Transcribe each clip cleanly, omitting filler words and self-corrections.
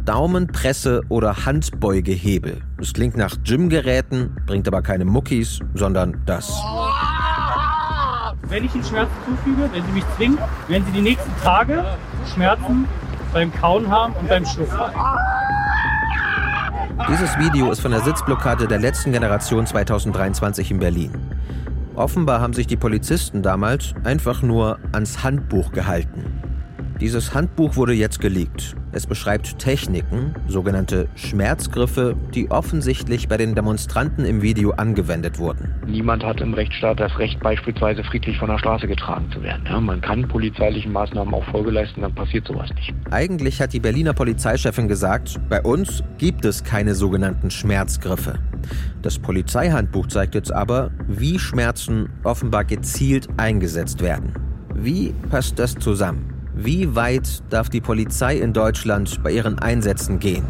Daumen-, Presse- oder Handbeugehebel. Es klingt nach Gymgeräten, bringt aber keine Muckis, sondern das. Wenn ich Ihnen Schmerzen zufüge, wenn Sie mich zwingen, werden Sie die nächsten Tage Schmerzen beim Kauen haben und beim Schlucken. Dieses Video ist von der Sitzblockade der letzten Generation 2023 in Berlin. Offenbar haben sich die Polizisten damals einfach nur ans Handbuch gehalten. Dieses Handbuch wurde jetzt geleakt. Es beschreibt Techniken, sogenannte Schmerzgriffe, die offensichtlich bei den Demonstranten im Video angewendet wurden. Niemand hat im Rechtsstaat das Recht, beispielsweise friedlich von der Straße getragen zu werden. Ja, man kann polizeilichen Maßnahmen auch Folge leisten, dann passiert sowas nicht. Eigentlich hat die Berliner Polizeichefin gesagt, bei uns gibt es keine sogenannten Schmerzgriffe. Das Polizeihandbuch zeigt jetzt aber, wie Schmerzen offenbar gezielt eingesetzt werden. Wie passt das zusammen? Wie weit darf die Polizei in Deutschland bei ihren Einsätzen gehen?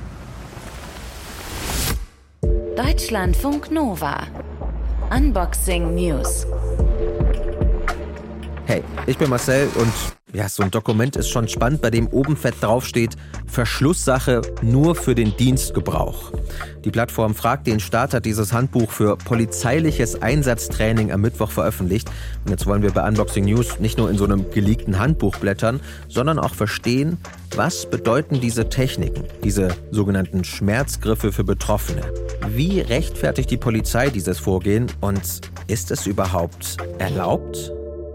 Deutschlandfunk Nova. Unboxing News. Hey, ich bin Marcel und ja, so ein Dokument ist schon spannend, bei dem oben fett draufsteht, Verschlusssache nur für den Dienstgebrauch. Die Plattform Frag den Staat hat dieses Handbuch für polizeiliches Einsatztraining am Mittwoch veröffentlicht. Und jetzt wollen wir bei Unboxing News nicht nur in so einem geleakten Handbuch blättern, sondern auch verstehen, was bedeuten diese Techniken, diese sogenannten Schmerzgriffe für Betroffene. Wie rechtfertigt die Polizei dieses Vorgehen und ist es überhaupt erlaubt?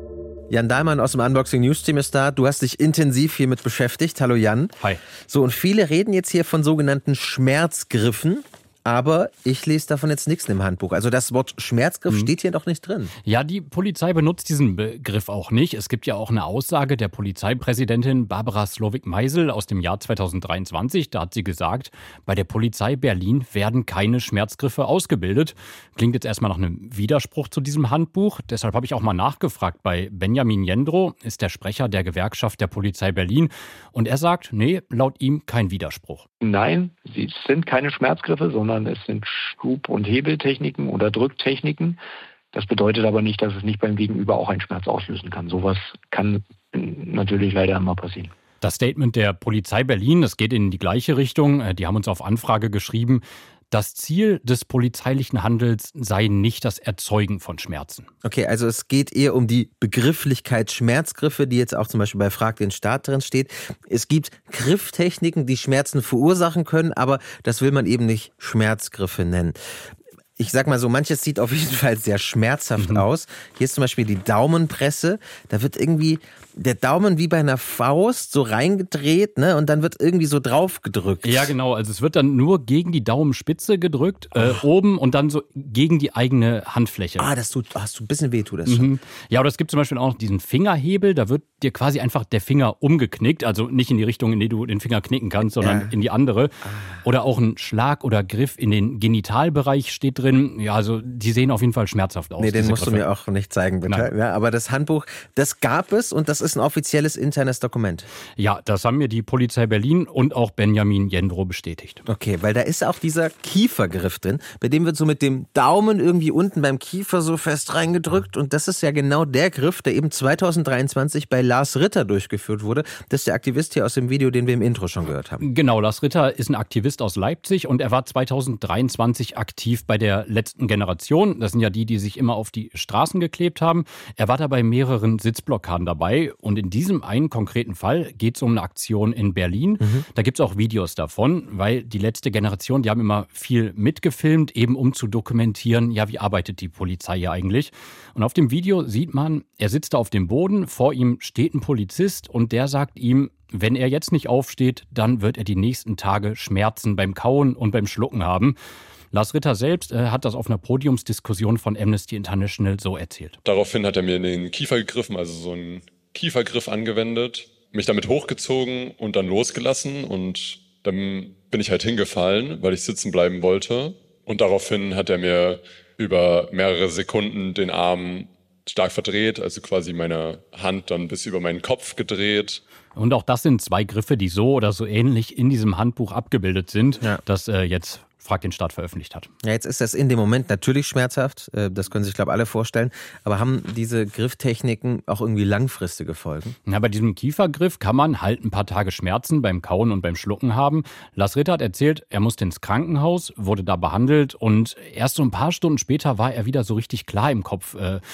Jan Dahlmann aus dem Unboxing News Team ist da. Du hast dich intensiv hiermit beschäftigt. Hallo Jan. Hi. So, und viele reden jetzt hier von sogenannten Schmerzgriffen. Aber ich lese davon jetzt nichts im Handbuch. Also das Wort Schmerzgriff steht hier doch nicht drin. Ja, die Polizei benutzt diesen Begriff auch nicht. Es gibt ja auch eine Aussage der Polizeipräsidentin Barbara Slowik-Meisel aus dem Jahr 2023. Da hat sie gesagt, bei der Polizei Berlin werden keine Schmerzgriffe ausgebildet. Klingt jetzt erstmal nach einem Widerspruch zu diesem Handbuch. Deshalb habe ich auch mal nachgefragt bei Benjamin Jendro, ist der Sprecher der Gewerkschaft der Polizei Berlin. Und er sagt, nee, laut ihm kein Widerspruch. Nein, es sind keine Schmerzgriffe, sondern es sind Schub- und Hebeltechniken oder Drücktechniken. Das bedeutet aber nicht, dass es nicht beim Gegenüber auch einen Schmerz auslösen kann. Sowas kann natürlich leider immer passieren. Das Statement der Polizei Berlin, das geht in die gleiche Richtung. Die haben uns auf Anfrage geschrieben, das Ziel des polizeilichen Handels sei nicht das Erzeugen von Schmerzen. Okay, also es geht eher um die Begrifflichkeit Schmerzgriffe, die jetzt auch zum Beispiel bei Frag den Staat drin steht. Es gibt Grifftechniken, die Schmerzen verursachen können, aber das will man eben nicht Schmerzgriffe nennen. Ich sag mal so, manches sieht auf jeden Fall sehr schmerzhaft aus. Hier ist zum Beispiel die Daumenpresse. Da wird irgendwie der Daumen wie bei einer Faust so reingedreht, ne? Und dann wird irgendwie so drauf gedrückt. Ja, genau. Also es wird dann nur gegen die Daumenspitze gedrückt, oben und dann so gegen die eigene Handfläche. Das tut ein bisschen weh, tut das schon. Ja, oder es gibt zum Beispiel auch noch diesen Fingerhebel. Da wird dir quasi einfach der Finger umgeknickt. Also nicht in die Richtung, in die du den Finger knicken kannst, sondern in die andere. Oder auch ein Schlag oder Griff in den Genitalbereich steht drin. Ja, also die sehen auf jeden Fall schmerzhaft aus. Nee, den musst du mir auch nicht zeigen, bitte. Nein. Ja, aber das Handbuch, das gab es und das ist ein offizielles internes Dokument. Ja, das haben mir die Polizei Berlin und auch Benjamin Jendro bestätigt. Okay, weil da ist auch dieser Kiefergriff drin, bei dem wird so mit dem Daumen irgendwie unten beim Kiefer so fest reingedrückt und das ist ja genau der Griff, der eben 2023 bei Lars Ritter durchgeführt wurde. Das ist der Aktivist hier aus dem Video, den wir im Intro schon gehört haben. Genau, Lars Ritter ist ein Aktivist aus Leipzig und er war 2023 aktiv bei der letzten Generation. Das sind ja die sich immer auf die Straßen geklebt haben. Er war da bei mehreren Sitzblockaden dabei und in diesem einen konkreten Fall geht es um eine Aktion in Berlin. Da gibt es auch Videos davon, weil die letzte Generation, die haben immer viel mitgefilmt, eben um zu dokumentieren, ja, wie arbeitet die Polizei hier eigentlich. Und auf dem Video sieht man, er sitzt da auf dem Boden, vor ihm steht ein Polizist und der sagt ihm, wenn er jetzt nicht aufsteht, dann wird er die nächsten Tage Schmerzen beim Kauen und beim Schlucken haben. Lars Ritter selbst hat das auf einer Podiumsdiskussion von Amnesty International so erzählt. Daraufhin hat er mir in den Kiefer gegriffen, also so einen Kiefergriff angewendet, mich damit hochgezogen und dann losgelassen und dann bin ich halt hingefallen, weil ich sitzen bleiben wollte und daraufhin hat er mir über mehrere Sekunden den Arm stark verdreht, also quasi meine Hand dann bis über meinen Kopf gedreht. Und auch das sind zwei Griffe, die so oder so ähnlich in diesem Handbuch abgebildet sind, das jetzt Frag den Staat veröffentlicht hat. Ja, jetzt ist das in dem Moment natürlich schmerzhaft, das können sich, glaube ich, alle vorstellen, aber haben diese Grifftechniken auch irgendwie langfristige Folgen? Ja, bei diesem Kiefergriff kann man halt ein paar Tage Schmerzen beim Kauen und beim Schlucken haben. Lars Ritter hat erzählt, er musste ins Krankenhaus, wurde da behandelt und erst so ein paar Stunden später war er wieder so richtig klar im Kopf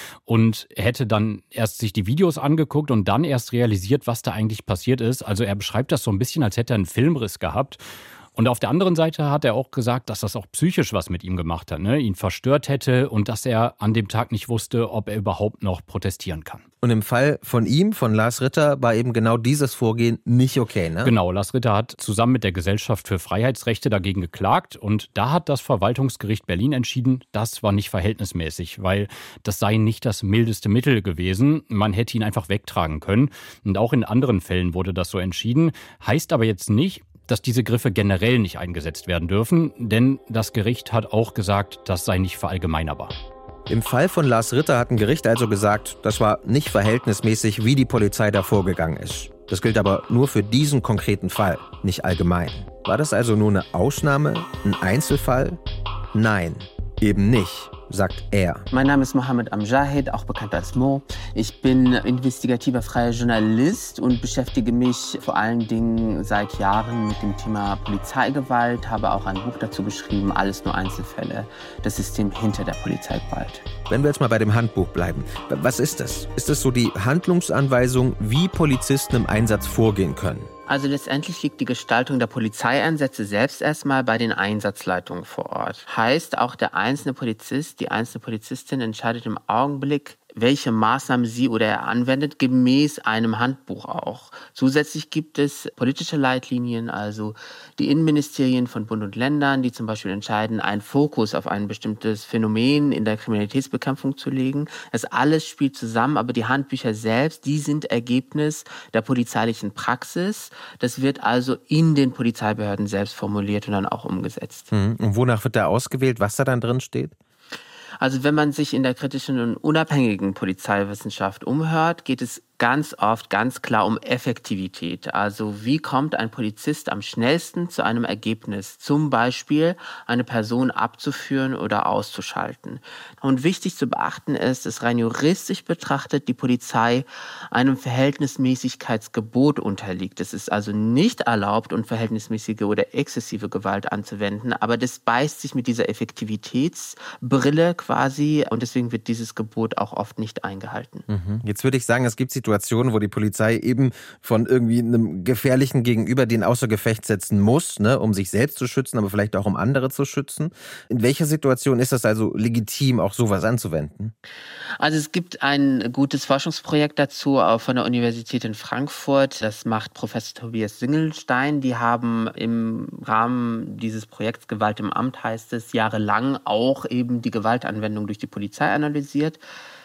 und er hätte dann erst sich die Videos angeguckt und dann erst realisiert, was da eigentlich passiert ist. Also er beschreibt das so ein bisschen, als hätte er einen Filmriss gehabt. Und auf der anderen Seite hat er auch gesagt, dass das auch psychisch was mit ihm gemacht hat, ne? Ihn verstört hätte und dass er an dem Tag nicht wusste, ob er überhaupt noch protestieren kann. Und im Fall von ihm, von Lars Ritter, war eben genau dieses Vorgehen nicht okay, ne? Genau, Lars Ritter hat zusammen mit der Gesellschaft für Freiheitsrechte dagegen geklagt und da hat das Verwaltungsgericht Berlin entschieden, das war nicht verhältnismäßig, weil das sei nicht das mildeste Mittel gewesen. Man hätte ihn einfach wegtragen können. Und auch in anderen Fällen wurde das so entschieden. Heißt aber jetzt nicht, dass diese Griffe generell nicht eingesetzt werden dürfen, denn das Gericht hat auch gesagt, das sei nicht verallgemeinerbar. Im Fall von Lars Ritter hat ein Gericht also gesagt, das war nicht verhältnismäßig, wie die Polizei da vorgegangen ist. Das gilt aber nur für diesen konkreten Fall, nicht allgemein. War das also nur eine Ausnahme, ein Einzelfall? Nein, eben nicht, sagt er. Mein Name ist Mohammed Amjahid, auch bekannt als Mo. Ich bin investigativer freier Journalist und beschäftige mich vor allen Dingen seit Jahren mit dem Thema Polizeigewalt, habe auch ein Buch dazu geschrieben, Alles nur Einzelfälle, das System hinter der Polizeigewalt. Wenn wir jetzt mal bei dem Handbuch bleiben, was ist das? Ist das so die Handlungsanweisung, wie Polizisten im Einsatz vorgehen können? Also letztendlich liegt die Gestaltung der Polizeieinsätze selbst erstmal bei den Einsatzleitungen vor Ort. Heißt, auch der einzelne Polizist, die einzelne Polizistin entscheidet im Augenblick, welche Maßnahmen sie oder er anwendet, gemäß einem Handbuch auch. Zusätzlich gibt es politische Leitlinien, also die Innenministerien von Bund und Ländern, die zum Beispiel entscheiden, einen Fokus auf ein bestimmtes Phänomen in der Kriminalitätsbekämpfung zu legen. Das alles spielt zusammen, aber die Handbücher selbst, die sind Ergebnis der polizeilichen Praxis. Das wird also in den Polizeibehörden selbst formuliert und dann auch umgesetzt. Und wonach wird da ausgewählt, was da dann drin steht? Also wenn man sich in der kritischen und unabhängigen Polizeiwissenschaft umhört, geht es ganz oft ganz klar um Effektivität. Also wie kommt ein Polizist am schnellsten zu einem Ergebnis? Zum Beispiel eine Person abzuführen oder auszuschalten. Und wichtig zu beachten ist, dass rein juristisch betrachtet die Polizei einem Verhältnismäßigkeitsgebot unterliegt. Es ist also nicht erlaubt, unverhältnismäßige oder exzessive Gewalt anzuwenden, aber das beißt sich mit dieser Effektivitätsbrille quasi und deswegen wird dieses Gebot auch oft nicht eingehalten. Jetzt würde ich sagen, es gibt Situationen, wo die Polizei eben von irgendwie einem gefährlichen Gegenüber den außer Gefecht setzen muss, ne, um sich selbst zu schützen, aber vielleicht auch um andere zu schützen. In welcher Situation ist das also legitim, auch sowas anzuwenden? Also es gibt ein gutes Forschungsprojekt dazu von der Universität in Frankfurt. Das macht Professor Tobias Singelstein. Die haben im Rahmen dieses Projekts Gewalt im Amt, heißt es, jahrelang auch eben die Gewaltanwendung durch die Polizei analysiert.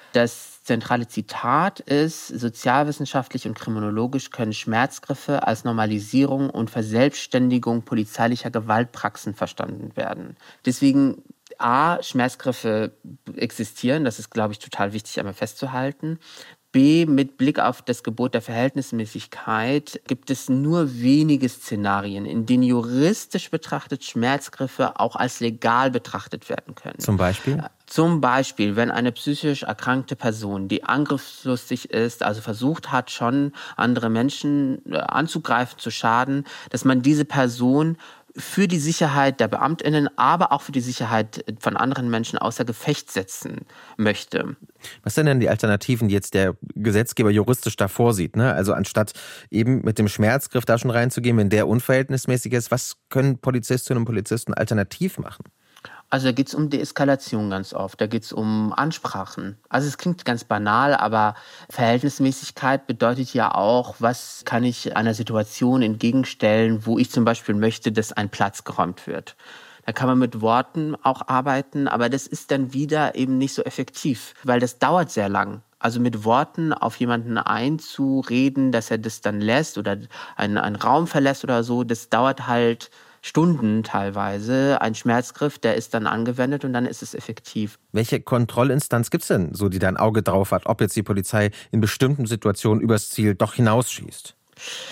Das zentrale Zitat ist, sozialwissenschaftlich und kriminologisch können Schmerzgriffe als Normalisierung und Verselbstständigung polizeilicher Gewaltpraxen verstanden werden. Deswegen Schmerzgriffe existieren, das ist, glaube ich, total wichtig einmal festzuhalten. B, mit Blick auf das Gebot der Verhältnismäßigkeit gibt es nur wenige Szenarien, in denen juristisch betrachtet Schmerzgriffe auch als legal betrachtet werden können. Zum Beispiel? Zum Beispiel, wenn eine psychisch erkrankte Person, die angriffslustig ist, also versucht hat, schon andere Menschen anzugreifen, zu schaden, dass man diese Person für die Sicherheit der BeamtInnen, aber auch für die Sicherheit von anderen Menschen außer Gefecht setzen möchte. Was sind denn die Alternativen, die jetzt der Gesetzgeber juristisch da vorsieht? Ne? Also anstatt eben mit dem Schmerzgriff da schon reinzugehen, wenn der unverhältnismäßig ist, was können Polizistinnen und Polizisten alternativ machen? Also da geht es um Deeskalation ganz oft, da geht es um Ansprachen. Also es klingt ganz banal, aber Verhältnismäßigkeit bedeutet ja auch, was kann ich einer Situation entgegenstellen, wo ich zum Beispiel möchte, dass ein Platz geräumt wird. Da kann man mit Worten auch arbeiten, aber das ist dann wieder eben nicht so effektiv, weil das dauert sehr lang. Also mit Worten auf jemanden einzureden, dass er das dann lässt oder einen Raum verlässt oder so, das dauert halt Stunden teilweise. Ein Schmerzgriff, der ist dann angewendet und dann ist es effektiv. Welche Kontrollinstanz gibt es denn, so die da ein Auge drauf hat, ob jetzt die Polizei in bestimmten Situationen übers Ziel doch hinausschießt?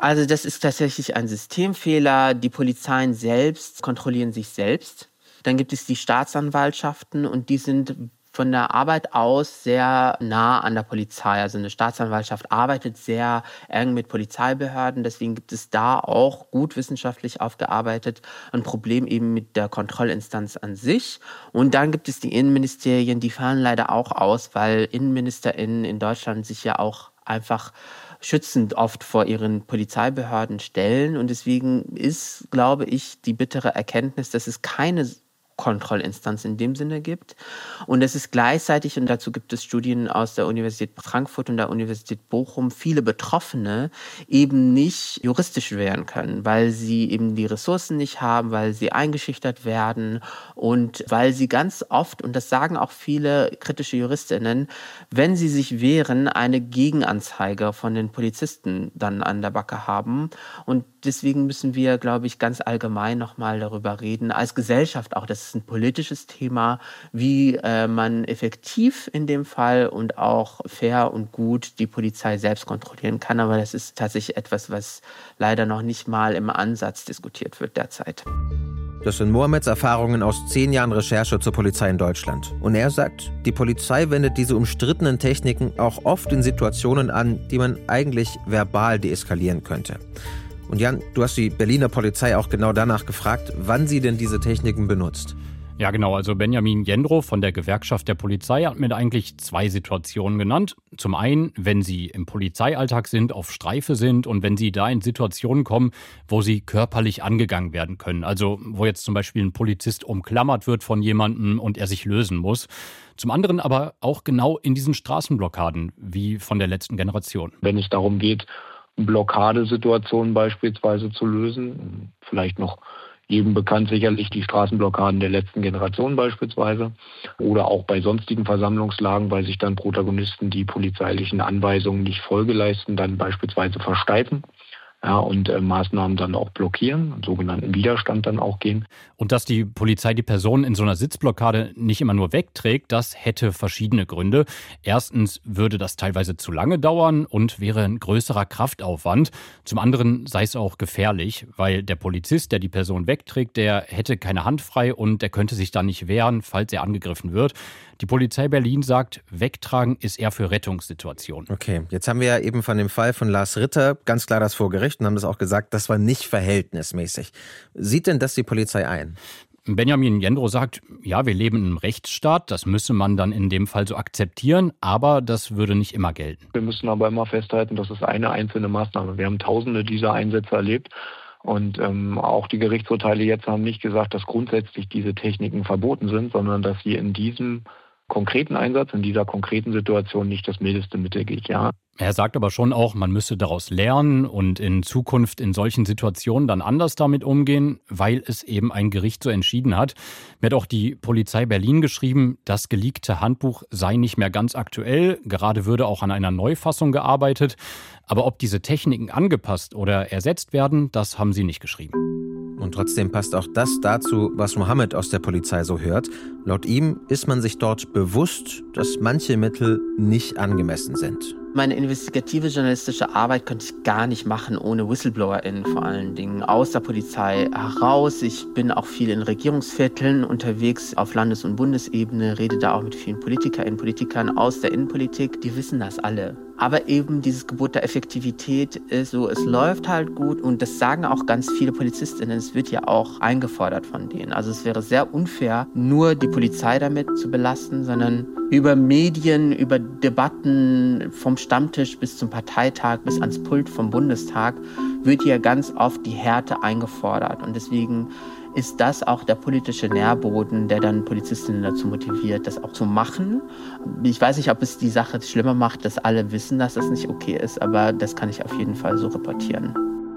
Also das ist tatsächlich ein Systemfehler. Die Polizeien selbst kontrollieren sich selbst. Dann gibt es die Staatsanwaltschaften und die sind von der Arbeit aus sehr nah an der Polizei. Also eine Staatsanwaltschaft arbeitet sehr eng mit Polizeibehörden. Deswegen gibt es da auch gut wissenschaftlich aufgearbeitet ein Problem eben mit der Kontrollinstanz an sich. Und dann gibt es die Innenministerien, die fallen leider auch aus, weil InnenministerInnen in Deutschland sich ja auch einfach schützend oft vor ihren Polizeibehörden stellen. Und deswegen ist, glaube ich, die bittere Erkenntnis, dass es keine Kontrollinstanz in dem Sinne gibt. Und es ist gleichzeitig, und dazu gibt es Studien aus der Universität Frankfurt und der Universität Bochum, viele Betroffene eben nicht juristisch wehren können, weil sie eben die Ressourcen nicht haben, weil sie eingeschüchtert werden und weil sie ganz oft, und das sagen auch viele kritische JuristInnen, wenn sie sich wehren, eine Gegenanzeige von den Polizisten dann an der Backe haben. Und deswegen müssen wir, glaube ich, ganz allgemein nochmal darüber reden, als Gesellschaft auch, das ist ein politisches Thema, wie man effektiv in dem Fall und auch fair und gut die Polizei selbst kontrollieren kann. Aber das ist tatsächlich etwas, was leider noch nicht mal im Ansatz diskutiert wird derzeit. Das sind Mohameds Erfahrungen aus 10 Jahren Recherche zur Polizei in Deutschland. Und er sagt, die Polizei wendet diese umstrittenen Techniken auch oft in Situationen an, die man eigentlich verbal deeskalieren könnte. Und Jan, du hast die Berliner Polizei auch genau danach gefragt, wann sie denn diese Techniken benutzt. Ja, genau. Also Benjamin Jendrow von der Gewerkschaft der Polizei hat mir eigentlich 2 Situationen genannt. Zum einen, wenn sie im Polizeialltag sind, auf Streife sind und wenn sie da in Situationen kommen, wo sie körperlich angegangen werden können. Also wo jetzt zum Beispiel ein Polizist umklammert wird von jemandem und er sich lösen muss. Zum anderen aber auch genau in diesen Straßenblockaden, wie von der letzten Generation. Wenn es darum geht, Blockadesituationen beispielsweise zu lösen, vielleicht noch jedem bekannt sicherlich die Straßenblockaden der letzten Generation beispielsweise oder auch bei sonstigen Versammlungslagen, weil sich dann Protagonisten, die polizeilichen Anweisungen nicht Folge leisten, dann beispielsweise versteifen. Ja, und Maßnahmen dann auch blockieren, einen sogenannten Widerstand dann auch gehen. Und dass die Polizei die Person in so einer Sitzblockade nicht immer nur wegträgt, das hätte verschiedene Gründe. Erstens würde das teilweise zu lange dauern und wäre ein größerer Kraftaufwand. Zum anderen sei es auch gefährlich, weil der Polizist, der die Person wegträgt, der hätte keine Hand frei und der könnte sich dann nicht wehren, falls er angegriffen wird. Die Polizei Berlin sagt, wegtragen ist eher für Rettungssituationen. Okay, jetzt haben wir ja eben von dem Fall von Lars Ritter ganz klar das vor Gericht und haben das auch gesagt, das war nicht verhältnismäßig. Sieht denn das die Polizei ein? Benjamin Jendrow sagt, ja, wir leben in einem Rechtsstaat, das müsse man dann in dem Fall so akzeptieren, aber das würde nicht immer gelten. Wir müssen aber immer festhalten, das ist eine einzelne Maßnahme. Wir haben Tausende dieser Einsätze erlebt. Und auch die Gerichtsurteile jetzt haben nicht gesagt, dass grundsätzlich diese Techniken verboten sind, sondern dass sie in diesem konkreten Einsatz, in dieser konkreten Situation nicht das mildeste Mittel gilt, ja. Er sagt aber schon auch, man müsse daraus lernen und in Zukunft in solchen Situationen dann anders damit umgehen, weil es eben ein Gericht so entschieden hat. Mir hat auch die Polizei Berlin geschrieben, das geleakte Handbuch sei nicht mehr ganz aktuell, gerade würde auch an einer Neufassung gearbeitet. Aber ob diese Techniken angepasst oder ersetzt werden, das haben sie nicht geschrieben. Und trotzdem passt auch das dazu, was Mohammed aus der Polizei so hört. Laut ihm ist man sich dort bewusst, dass manche Mittel nicht angemessen sind. Meine investigative journalistische Arbeit könnte ich gar nicht machen ohne WhistleblowerInnen vor allen Dingen aus der Polizei heraus. Ich bin auch viel in Regierungsvierteln unterwegs auf Landes- und Bundesebene, rede da auch mit vielen PolitikerInnen, Politikern aus der Innenpolitik. Die wissen das alle. Aber eben dieses Gebot der Effektivität ist so, es läuft halt gut und das sagen auch ganz viele PolizistInnen. Es wird ja auch eingefordert von denen. Also es wäre sehr unfair, nur die Polizei damit zu belasten, sondern über Medien, über Debatten vom Stammtisch bis zum Parteitag, bis ans Pult vom Bundestag wird ja ganz oft die Härte eingefordert. Und deswegen ist das auch der politische Nährboden, der dann Polizistinnen dazu motiviert, das auch zu machen. Ich weiß nicht, ob es die Sache schlimmer macht, dass alle wissen, dass das nicht okay ist, aber das kann ich auf jeden Fall so reportieren.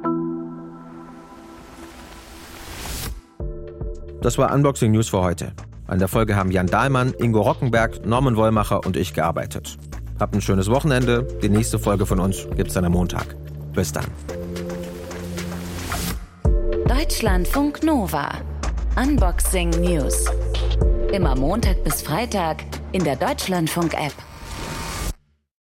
Das war Unboxing News für heute. An der Folge haben Jan Dahlmann, Ingo Rockenberg, Norman Wollmacher und ich gearbeitet. Habt ein schönes Wochenende. Die nächste Folge von uns gibt's dann am Montag. Bis dann. Deutschlandfunk Nova. Unboxing News. Immer Montag bis Freitag in der Deutschlandfunk-App.